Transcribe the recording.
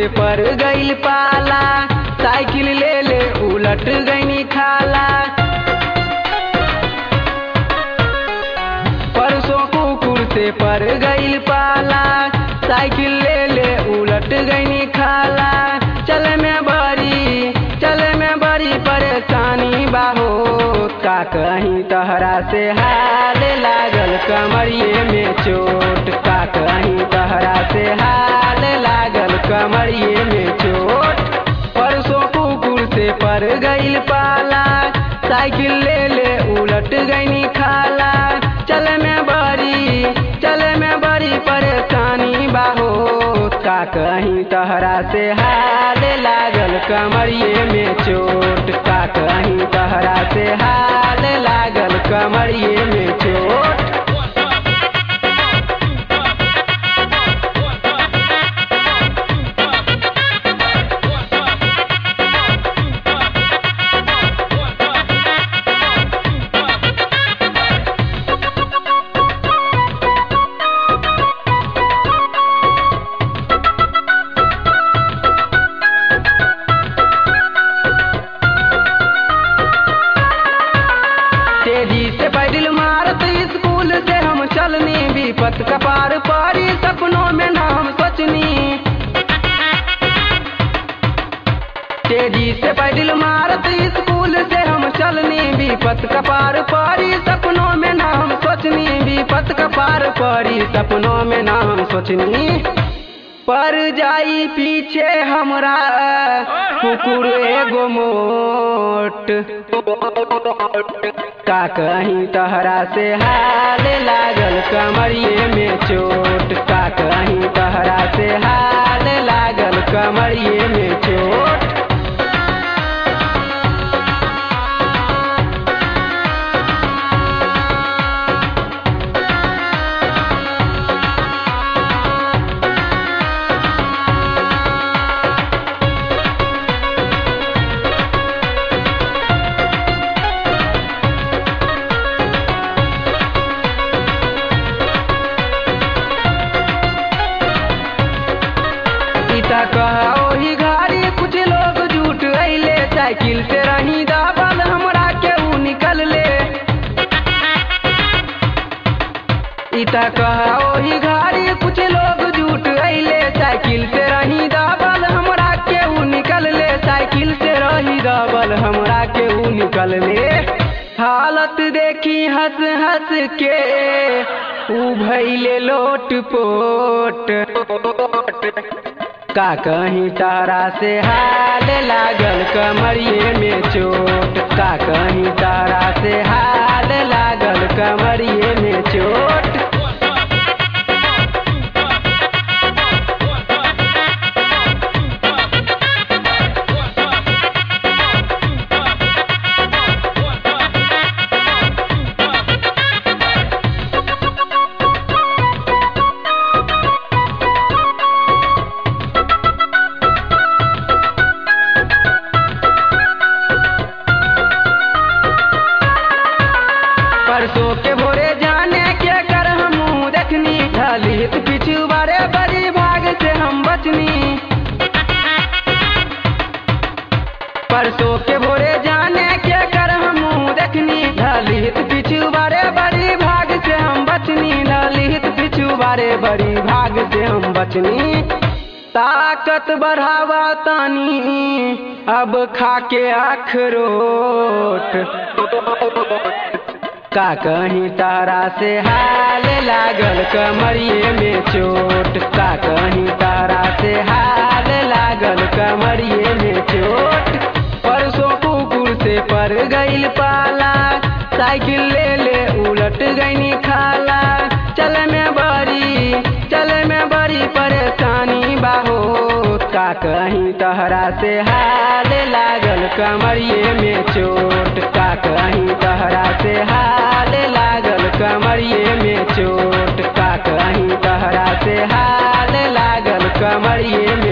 से पर गइल पाला, साइकिल ले ले उलट गईनी खाला। परसों कुकुर से पर गइल पाला, साइकिल ले ले उलट गईनी खाला। चले में बड़ी परेशानी बाहो, का कहीं तहरा से हाल लागल कमरिए में चोट, का कहीं तहरा से हाल लागल कमरिए में चोट। परसों कुकुर से पर गइल पाला, साइकिल ले ले उलट गईनी खाला। चले में बड़ी परेशानी बाहो, का कहीं तहरा से हाल लागल कमरिए में चोट, का कहीं तहरा से हाल लागल कमरिए में चोट। तेजी से पैदल मारत स्कूल से हम चलनी, विपत कपार पारी सपनों में ना हम सोचनी। तेजी से पैदल मारत स्कूल से हम चलनी, विपत कपार पारी सपनों में ना हम सोचनी। विपत कपार पारी सपनों में ना हम सोचनी। पर जाई पीछे हमरा कुकुर एगो मोट, का कहीं तहरा से हाल लागल कमरिए में चोट, का कहीं तहरा से हाल लागल कमरिए में चोट। कहा ओही घारी कुछ लोग झूठ अइले, साइकिल से रही दाबल हमरा केहू निकल ले। इता कहा ओही घारी कुछ लोग झूठ अइले, साइकिल से रही दाबल हमरा केहू निकल ले। साइकिल से रही दाबल हमरा केहू निकल ले। हालत देखी हंस हंस के उ भइले लोट पोट, का कहीं तहरा से हाल लागल कमरिए में चोट, का कहीं तहरा से हाल लागल कमरिए में चोट। परसों के भोरे जाने के कर हमू देखनी, ढलित पिछु बारे बड़ी भाग से हम बचनी। परसों के भोरे जाने के कर हमू देखनी, ढलित पिछु बारे बड़ी भाग से हम बचनी। ढलित पिछु बारे बड़ी भाग से हम बचनी। ताकत बढ़ावा तानी अब खाके अखरोट, का कहीं तहरा से हाल लागल कमरिए में चोट, का कहीं तहरा से हाल लागल कमरिए में चोट। परसों कुकुर से पर गइल पाला, साइकिल ले ले उलट गईनी खाला। चले में बड़ी परेशानी बाहो, का कहीं तहरा से हाल लागल कमरिए में चोट, का कहीं तहरा से हाल लागल कमरिए में चोट, का कहीं तहरा से हाल लागल कमरिए में